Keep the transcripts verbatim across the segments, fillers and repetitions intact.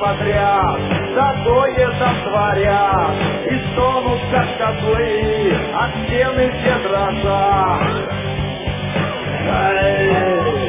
подряд такое там творят, и стонут, как котлы, а стены все дрожат. Эй!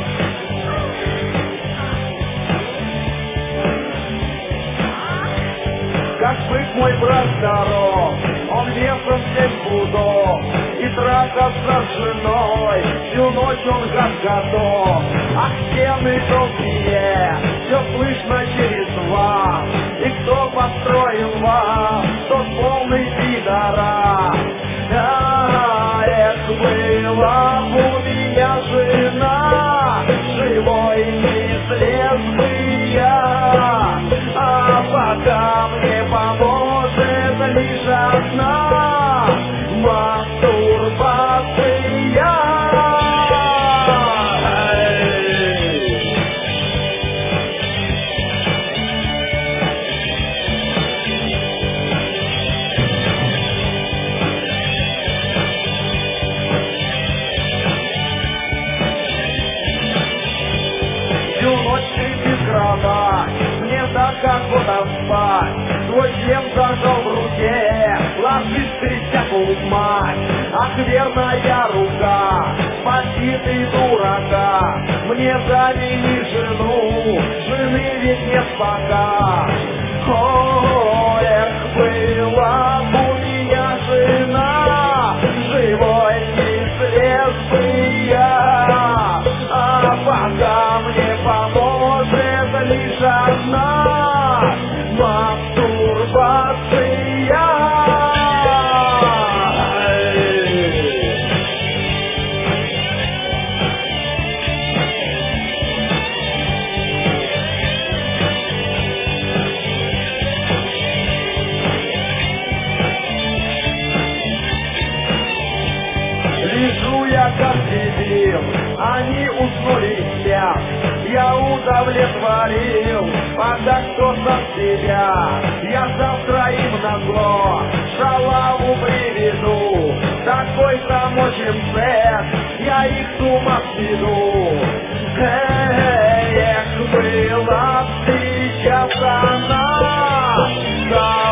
Как бык мой брат здоров, он весом семь пудов, и трахаться с женой всю ночь он как готов. А стены толстые, все слышно через вас, и кто построил вас, тот полный пидорас. А, эх, была б у меня жена, живой не слез бы я, а пока мне поможет лишь одна мастурбация. Всю ночь без грома, мне так охота спать, твой член зажал в руке, ложись крестяку в мать. Ах, верная рука, спаси ты дурака, мне замени жену, жены ведь нет пока. О, эх, была б у меня жена, живой не слез бы я, а пока мне поможет лишь одна мастурбация. Лежу я как дебил, они уснули и спят, я удовлетворил, пока кто-то себя. Я завтра им на зло шалаву приведу, такой замочим секс, я их с ума сведу. Эх, была б сейчас она,